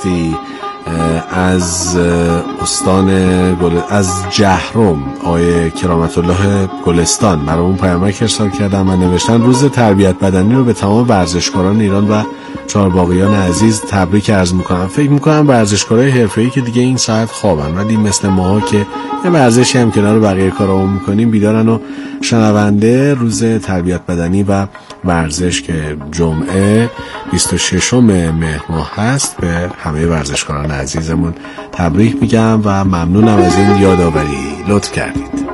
هستی از استان از جهرم آقای کرامت الله گلستان برامون پیامک ارسال کردن و نوشتن روز تربیت بدنی رو به تمام ورزشکاران ایران و چهارباغیان عزیز تبریک عرض میکنم. فکر میکنم ورزشکارای حرفه‌ای که دیگه این ساعت خوابن، ولی مثل ماها که یه ورزشی هم کنار بقیه کارامون میکنیم بیدارن و شنونده روز تربیت بدنی و ورزش که جمعه 26 مهر ماه هست به همه ورزشکاران عزیزمون تبریک میگم و ممنونم از این یادآوری، لطف کردید.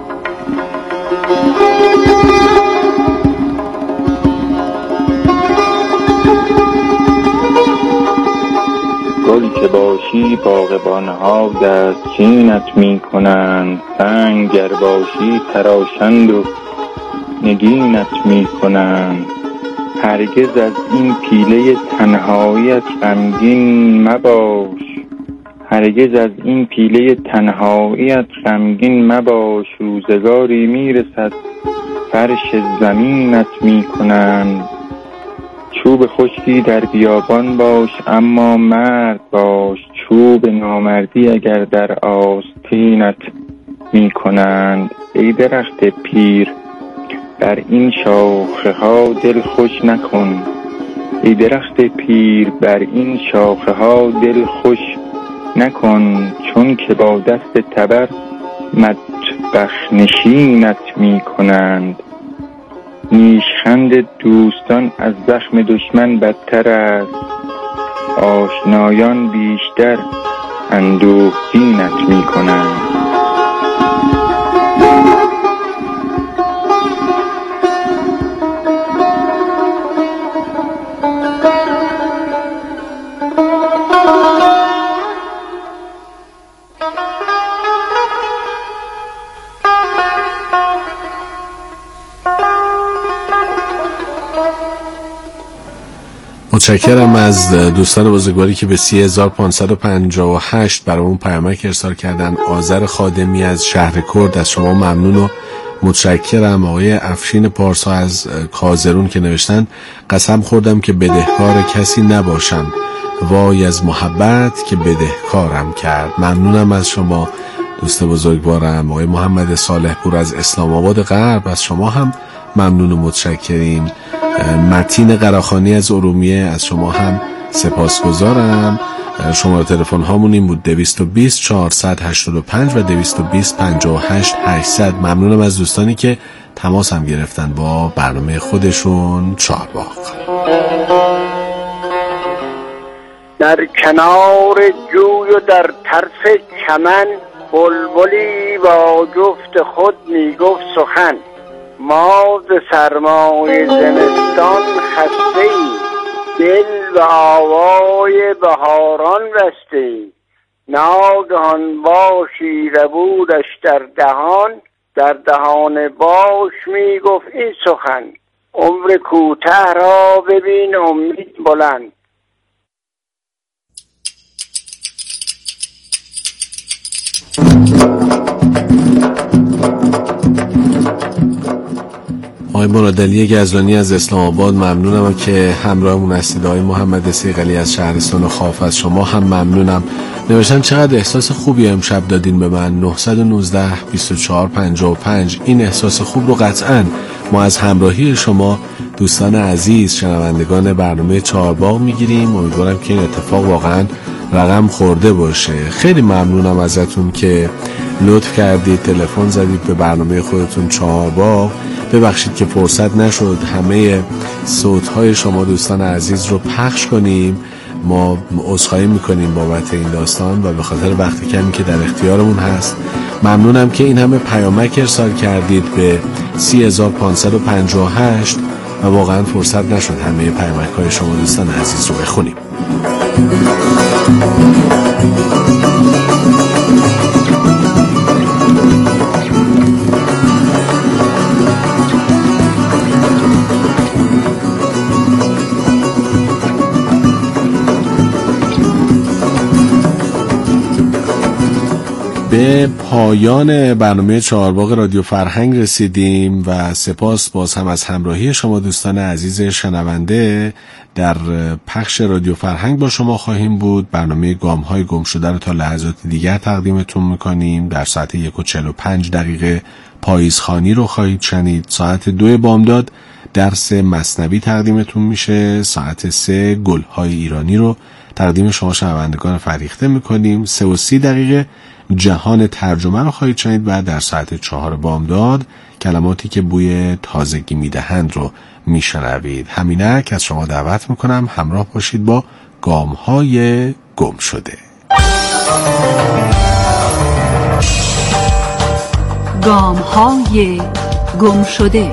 گل که باشی باغبانها دست چینت می کنند، سنگ گر باشی تراشند و نگینت می کنند. هرگز از این پیله تنهاییت غمگین مباش، هرگز از این پیله تنهاییت غمگین مباش. روزگاری میرسد فرش زمینت می کنند. چوب خشکی در بیابان باش اما مرد باش، چوب نامردی اگر در آستینت می کنند. ای درخت پیر بر این شاخه ها دل خوش نکن، ای درخت پیر بر این شاخه ها دل خوش نکن. چون که با دست تبر مطبخ نشینت می کنند. نیشخند دوستان از زخم دشمن بدتر است، آشنایان بیشتر اندوهگینت می کنند. متشکرم از دوستان بزرگواری که به 3558 برامون پیامک ارسال کردن. آذر خادمی از شهر کرد از شما ممنون و متشکرم. آقای افشین پارسا از کازرون که نوشتن قسم خوردم که بدهکار کسی نباشم، وای از محبت که بدهکارم کرد. ممنونم از شما دوست بزرگوارم. آقای محمد صالح پور از اسلام آباد غرب از شما هم ممنون و متشکریم. متین قراخانی از ارومیه از شما هم سپاسگزارم. شماره تلفن هامون این بود 220 485 و 220 58 800. ممنونم از دوستانی که تماس هم گرفتن با برنامه خودشون چهارباغ. در کنار جوی و در طرف چمن، بلبلی با جفت خود میگفت سخن. ما ز سرمای زمستان خسته ایم، دل به آوای بهاران بسته ایم. ناگهان باشی ربودش در دهان باش میگفت این سخن. عمر کوته را ببین امید بلند. آقای مرادعلی گزلانی از اسلام آباد ممنونم که همراهمون هستید. آقای محمد سیغلی از شهرستان خاف از شما هم ممنونم. نوشتن چقدر احساس خوبی امشب دادین به من. 919 24 55. این احساس خوب رو قطعاً ما از همراهی شما دوستان عزیز شنوندگان برنامه چهارباغ میگیریم. امیدوارم که این اتفاق واقعاً رقم خورده باشه. خیلی ممنونم ازتون که لطف کردید تلفن زدید به برنامه خودتون چهارباغ. ببخشید که فرصت نشد همه صوت‌های شما دوستان عزیز رو پخش کنیم. ما عذرخواهی میکنیم بابت این داستان و به خاطر وقت کمی که در اختیارمون هست. ممنونم که این همه پیامک ارسال کردید به 3558 و واقعا فرصت نشد همه پیامک‌های شما دوستان عزیز رو بخونیم. به پایان برنامه چهارباغ رادیو فرهنگ رسیدیم و سپاس باز هم از همراهی شما دوستان عزیز شنونده. در پخش رادیو فرهنگ با شما خواهیم بود. برنامه گام‌های گم شده رو تا لحظات دیگر تقدیمتون میکنیم. در ساعت 1:45 پاییزخوانی رو خواهید شنید. ساعت 2 بامداد درس مثنوی تقدیمتون میشه. ساعت 3 گل‌های ایرانی رو تقدیم شما شنوندگان فریخته میکنیم. 3:30 جهان ترجمه رو خواهید شنید و در ساعت 4 بامداد کلماتی که بوی تازگی میدهند رو میشنوید. همینک از شما دعوت میکنم همراه باشید با گام‌های گم شده. گام‌های گم شده.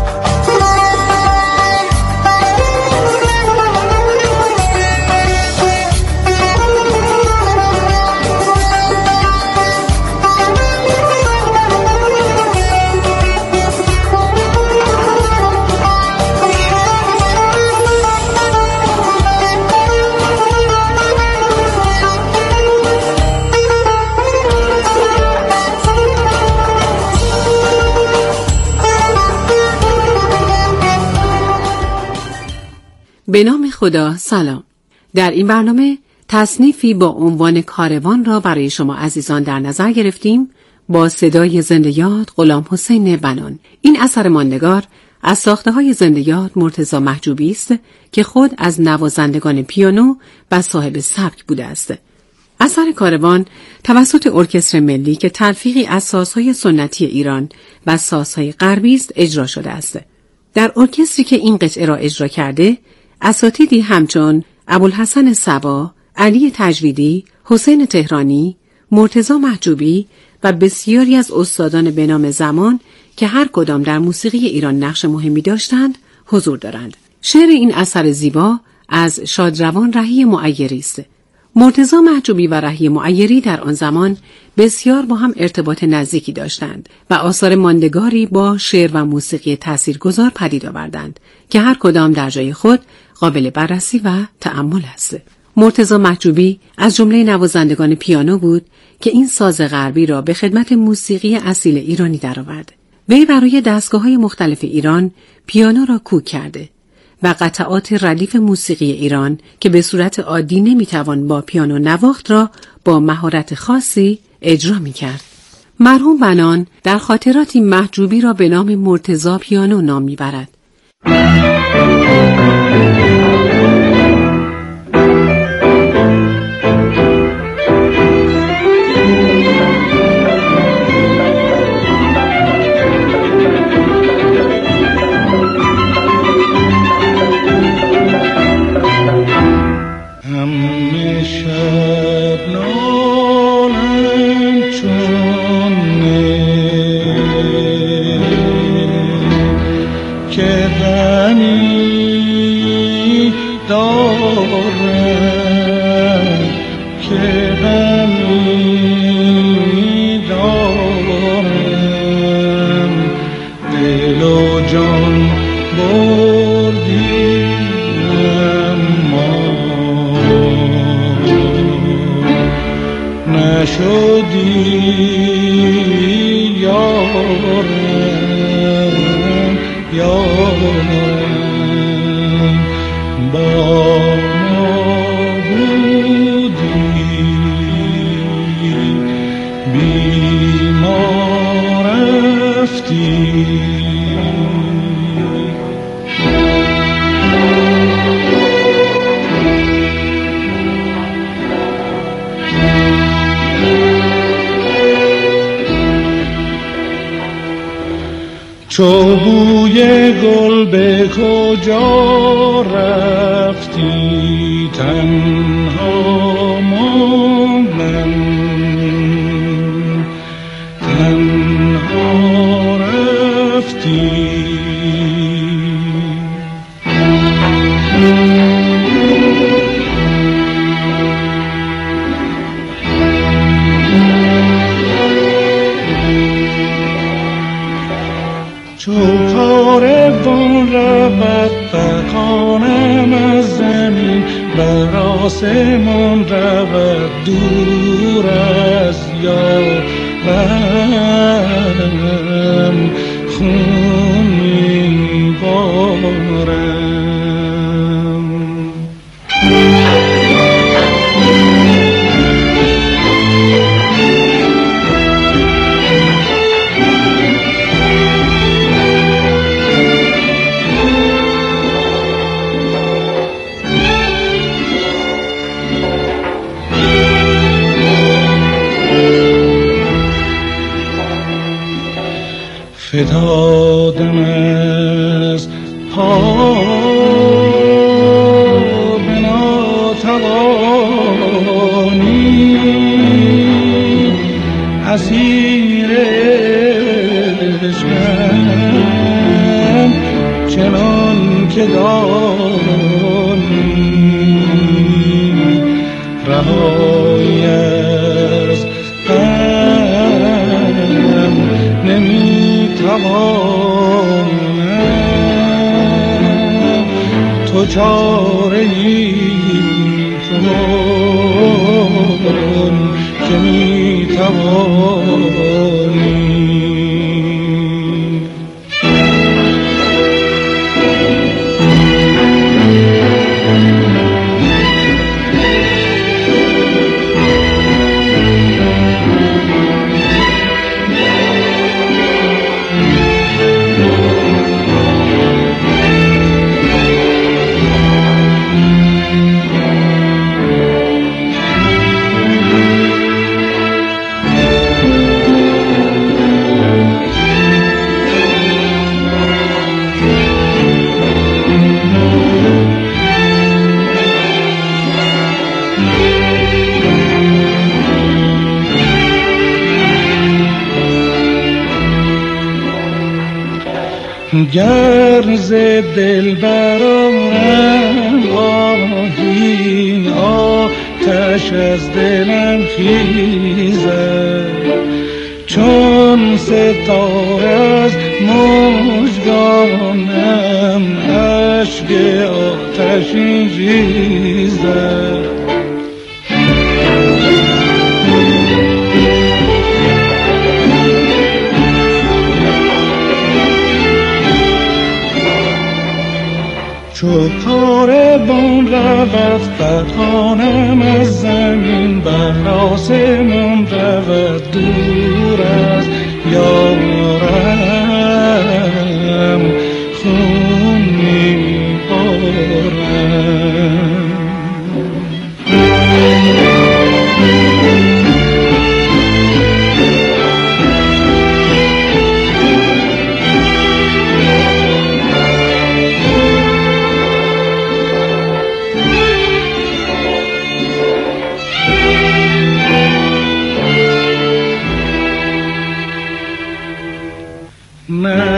به نام خدا. سلام. در این برنامه تصنیفی با عنوان کاروان را برای شما عزیزان در نظر گرفتیم با صدای زنده یاد غلام حسین بنان. این اثر ماندگار از ساخته‌های زنده یاد مرتضی محجوبی است که خود از نوازندگان پیانو و صاحب سبک بوده است. اثر کاروان توسط ارکستر ملی که تلفیقی از سازهای سنتی ایران و سازهای غربی است اجرا شده است. در ارکستری که این قطعه را اجرا کرده اساتیدی همچون ابوالحسن صبا، علی تجویدی، حسین تهرانی، مرتضی محجوبی و بسیاری از استادان به نام زمان که هر کدام در موسیقی ایران نقش مهمی داشتند حضور دارند. شعر این اثر زیبا از شادروان رهی معیری است. مرتضی محجوبی و رهی معیری در آن زمان بسیار با هم ارتباط نزدیکی داشتند و آثار ماندگاری با شعر و موسیقی تاثیرگذار پدید آوردند که هر کدام در جای خود قابل بررسی و تأمل است. مرتضی محجوبی از جمله نوازندگان پیانو بود که این ساز غربی را به خدمت موسیقی اصیل ایرانی درآورد. وی برای دستگاه‌های مختلف ایران پیانو را کوک کرده و قطعات ردیف موسیقی ایران که به صورت عادی نمیتوان با پیانو نواخت را با مهارت خاصی اجرا میکرد. مرحوم بنان در خاطراتی محجوبی را به نام مرتضی پیانو نام میبرد. چو بوی گل به کجا رفتی تنها ماندم تنها رفتی کاروان رود فغانم از زمین بر آسمان رود دور از یارم خون میبارم فتادم از پا به ناتوانی، اسیر عشقم چنان که دانی، رهایی از غم نمیتوانم، تو چاره‌ای کن که میتوانی. گر ز دل برآرم آهی، آتش از دلم خیزد، چون ستاره از مژگانم اشک آتشین ریزد. چو کاروان رود فتانم از زمین، بر آسمان رود دور از یارم، خون میبارم. نه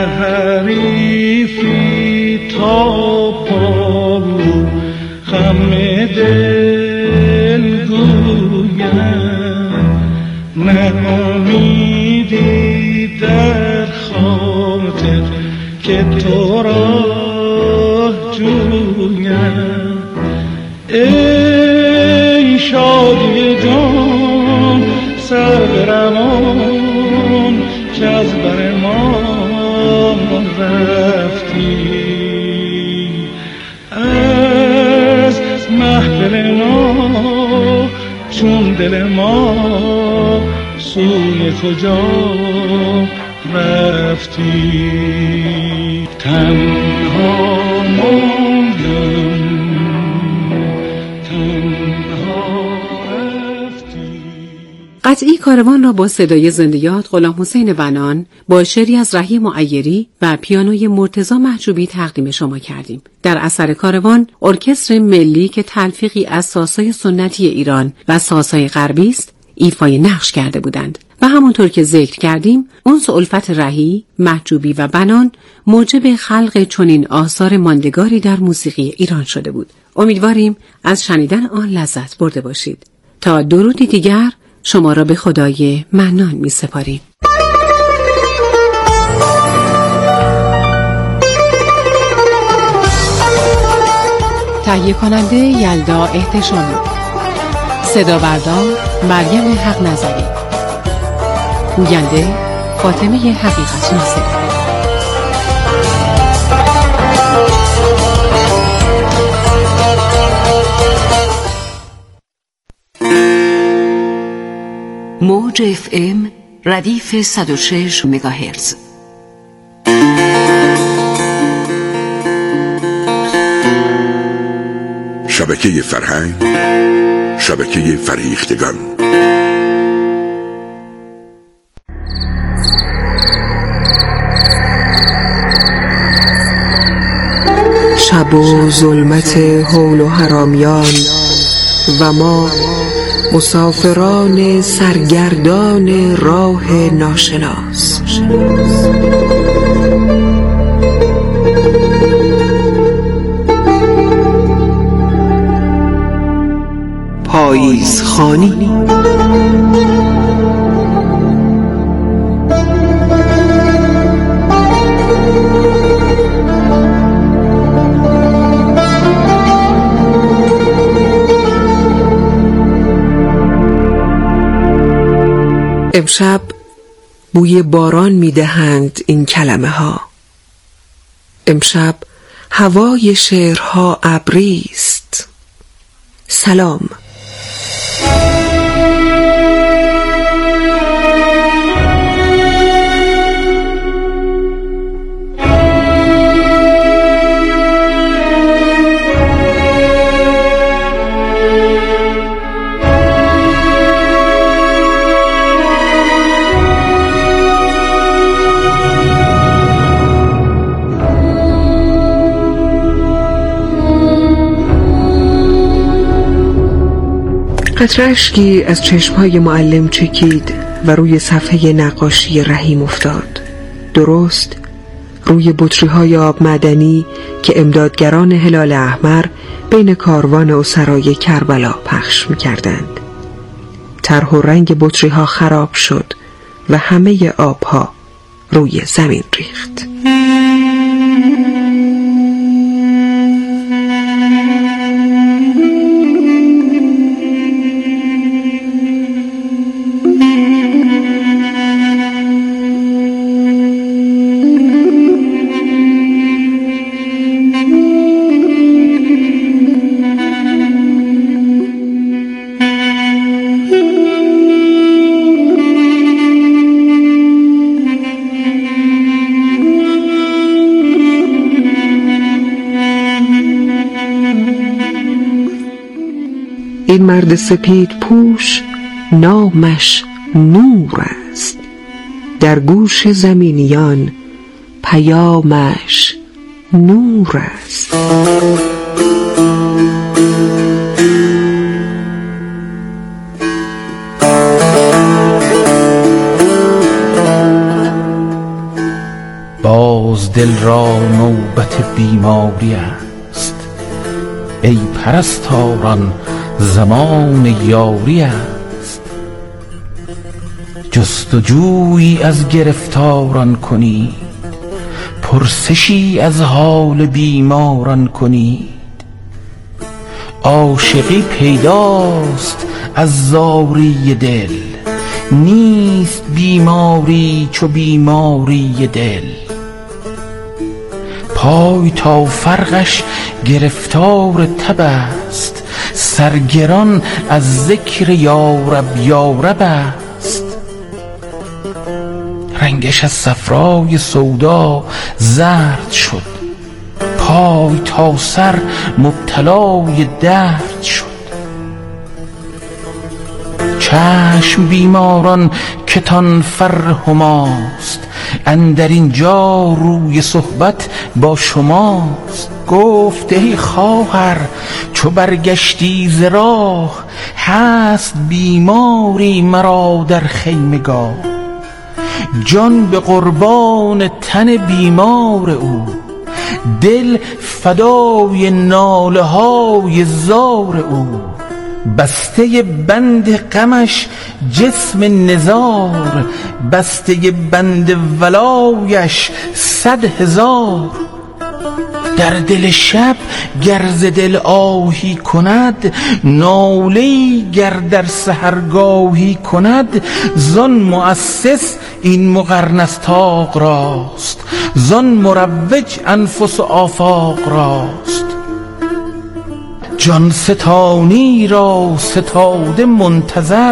حریفی تا پامو خم دل گویم، نه امیدی در خاطر که تو را جویم. ای شادی جان سر بروان که از بر ما رفتی، از محفل ما چون دل ما سوی کجا رفتی. تنها موندم، تنها رفتی. قطعی کاروان را با صدای زنده‌یاد غلام حسین بنان با شعری از رهی معیری و پیانوی مرتضی محجوبی تقدیم شما کردیم. در اثر کاروان ارکستر ملی که تلفیقی از سازهای سنتی ایران و سازهای غربی است ایفای نقش کرده بودند و همونطور که ذکر کردیم انس و الفت رهی، محجوبی و بنان موجب خلق چنین آثار ماندگاری در موسیقی ایران شده بود. امیدواریم از شنیدن آن لذت برده باشید. تا درودی دیگر شما را به خدای منان می سپاریم. تهیه کننده یلدا احتشامی، صدا بردار مریم حق نظری، گوینده فاطمه حقیقت ناصری. موج FM ردیف 106 مگاهرتز. شبکه فرهنگ، شبکه فریختگان. شب و ظلمت هول و حرامیان و ما مسافران سرگردان راه ناشناس. پاییزخوانی. امشب بوی باران می‌دهند این کلمه ها. امشب هوای شعرها ابری است. سلام. قطره اشکی از چشمهای معلم چکید و روی صفحه نقاشی رحیم افتاد، درست روی بطری‌های آب معدنی که امدادگران هلال احمر بین کاروان اسرای کربلا پخش می‌کردند. طرح و رنگ بطری‌ها خراب شد و همه آبها روی زمین ریخت. این مرد سپید پوش نامش نور است، در گوش زمینیان پیامش نور است. باز دل را نوبت بیماری است، ای پرستاران زمان یاری است. جستجویی از گرفتاران کنید، پرسشی از حال بیماران کنید. عاشقی پیداست از زاری دل، نیست بیماری چو بیماری دل. پای تا فرقش گرفتار تب است، سرگران از ذکر یارب یارب است. رنگش از صفرای سودا زرد شد، پای تا سر مبتلای درد شد. چشم بیماران کتان فر هماست، اندر اینجا روی صحبت با شماست. گفت ای خواهر چو برگشتی ز راه، هست بیماری مرا در خیمگاه. جان به قربان تن بیمار او، دل فدای ناله های زار او. بسته بند غمش جسم نزار، بسته بند ولایش 100,000. در دل شب گر ز دل آهی کند، ناله‌ای گر در سحرگاهی کند. زان مؤسس این مقرنس طاق راست، زان مروج انفس و آفاق راست. جان ستانی را ستاده منتظر،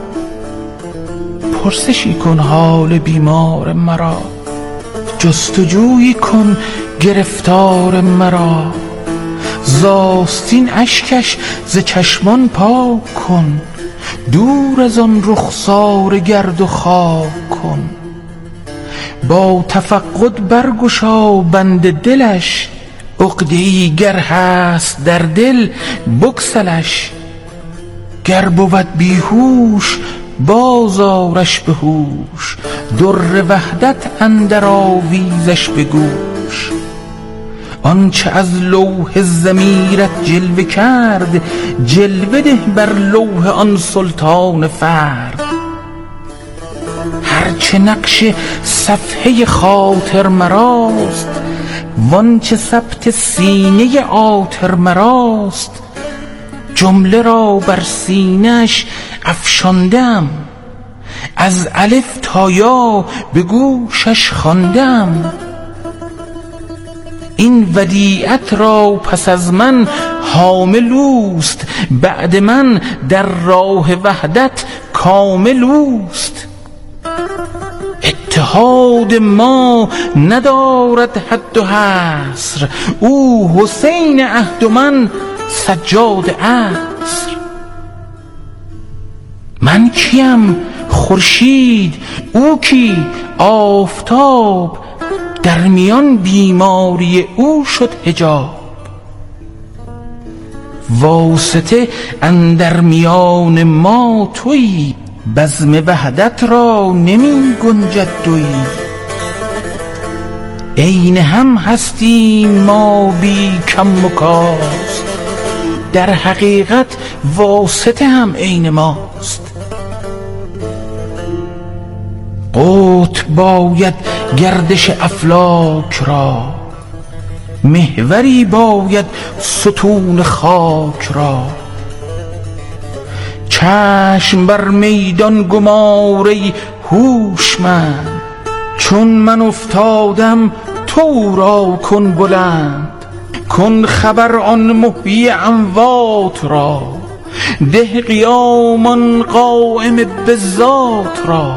پرسشی کن حال بیمار مرا. جستجویی کن گرفتار مرا، زاستین اشکش ز چشمان پاک کن. دور از آن رخسار گرد و خاک کن، با تفقد برگشا بند دلش، عقده‌ای گر هست در دل بگسلش. گر بود بیهوش بازارش به هوش، در وحدت اندر آویزش به گوش. آنچه از لوح ضمیرت جلوه کرد، جلوه ده بر لوح آن سلطان فرد. هرچه نقش صفحه خاطر مراست، وانچه ثبت سینه عاطر مراست. جمله را بر سینه‌اش افشاندم، از الف تا یا به گوشش خواندم. این ودیعت را پس از من حامل اوست، بعد من در راه وحدت کامل اوست. اتحاد ما ندارد حد و حصر، او حسین عهد و من سجاد عصر. من کیم خورشید، او کی آفتاب، در میان بیماری او شد حجاب. واسطه اندر میان ما تویی، بزم وحدت را نمی گنجد دویی. عین هم هستیم ما بی کم و کاست، در حقیقت واسطه هم عین ماست. قطب باید گردش افلاک را، محوری باید ستون خاک را. چشم بر میدان گماری هوشمند، چون من افتادم تو را کن بلند. کن خبر آن محیی اموات را، ده قیامان قائم بالذات را.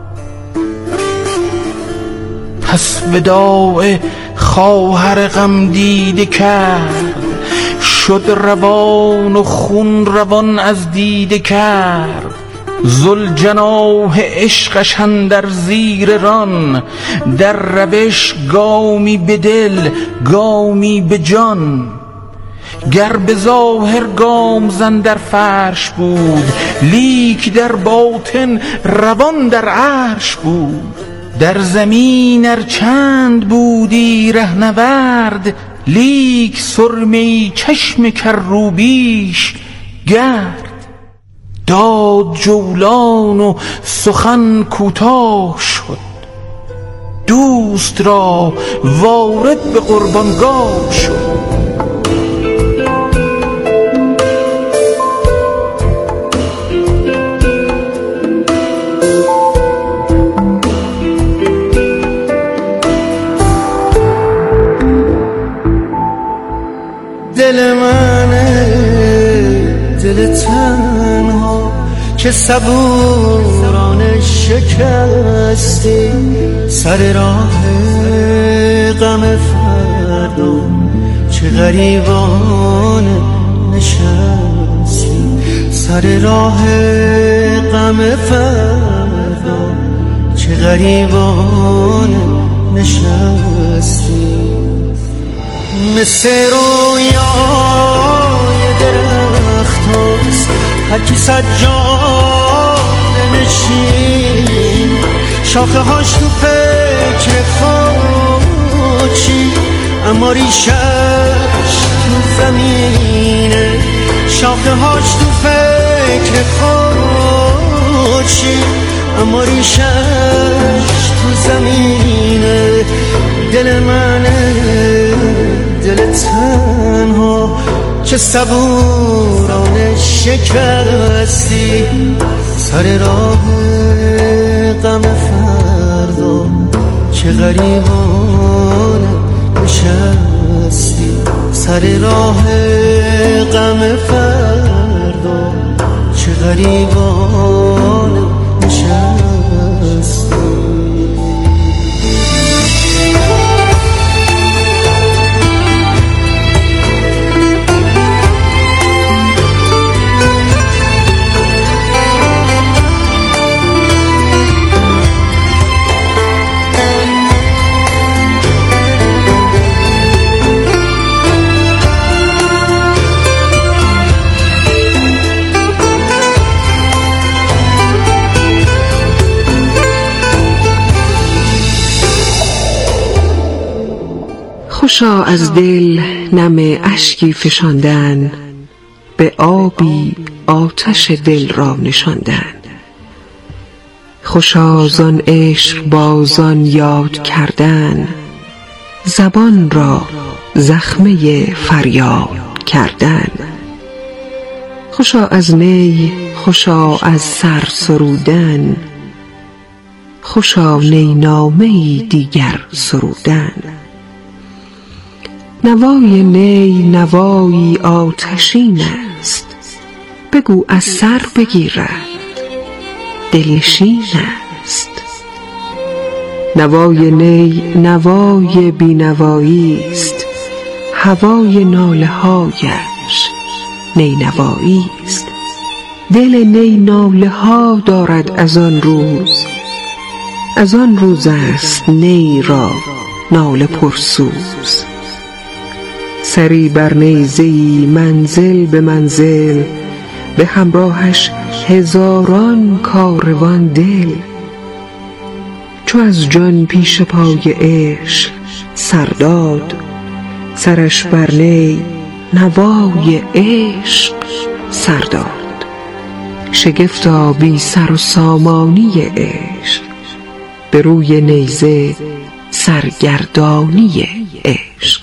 پس وداع خواهر غم دیده کرد، شد روان و خون روان از دیده کرد. ذوالجناح عشقش اندر زیر ران، در روش گامی به دل گامی به جان. گر به ظاهر گام زن در فرش بود، لیک در باطن روان در عرش بود. در زمین ار چند بودی رهنورد، لیک سرمه چشم کروبیش گرد. داد جولان و سخن کوتاه شد، دوست را وارد به قربانگاه شد. دل منه دل تنها که صبورانه شکستی، سر راه غم فردا چه غریبانه نشستی. سر راه غم فردا چه غریبانه نشستی. مثل رویای درخت هست، هر کی سجاده نشین. شاخه هاش تو فکر خاچی، اما ریشش تو زمینه. شاخه هاش تو فکر خاچی، اما ریشش تو زمینه. دل منه دل تنها که صبورانه شکستی. سر راه غم فردا چه غریبانه نشستی. سر راه غم فردا چه غریبانه نشستی. خوشا از دل نم اشکی فشاندن، به آبی آتش دل را نشاندن. خوشا زان عشق بازان یاد کردن، زبان را زخمه فریاد کردن. خوشا از نی، خوشا از سر سرودن، خوشا نی نامه‌ای دیگر سرودن. نوای نی نوایی آتشین است، بگو از سر بگیرد دلنشین است. نوای نی نوای بینوایی است، هوای ناله هایش نی نوایی است. دل نی ناله ها دارد از آن روز، از آن روز است نی را ناله پرسوز. سری بر نیزه‌ای منزل به منزل، به همراهش هزاران کاروان دل. چو از جان پیش پای عشق سرداد، سرش بر نی نوای عشق سرداد. شگفتا بی سر و سامانی عشق، به روی نیزه سرگردانی عشق.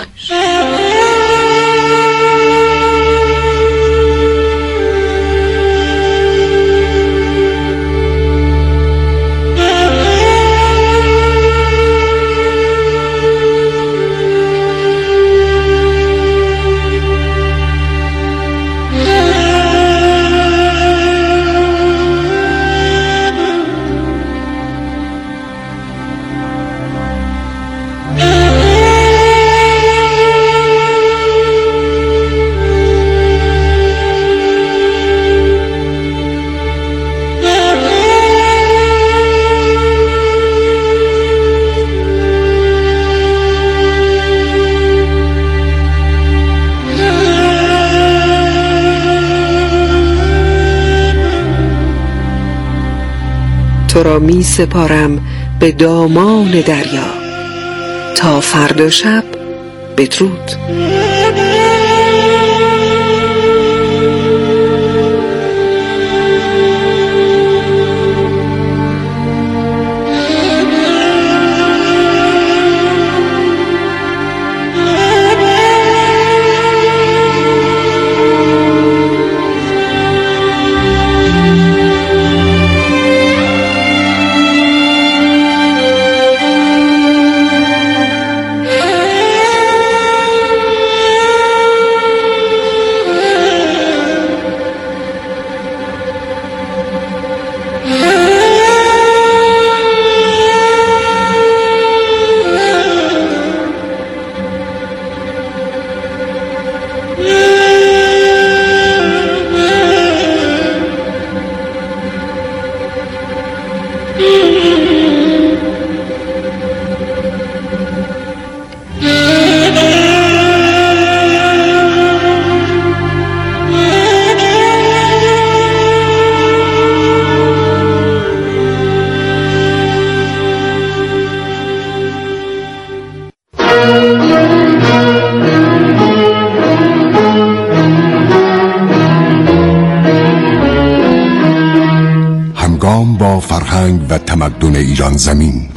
تو را می سپارم به دامان دریا، تا فردا شب بدرود. همگام با فرهنگ و تمدن ایران زمین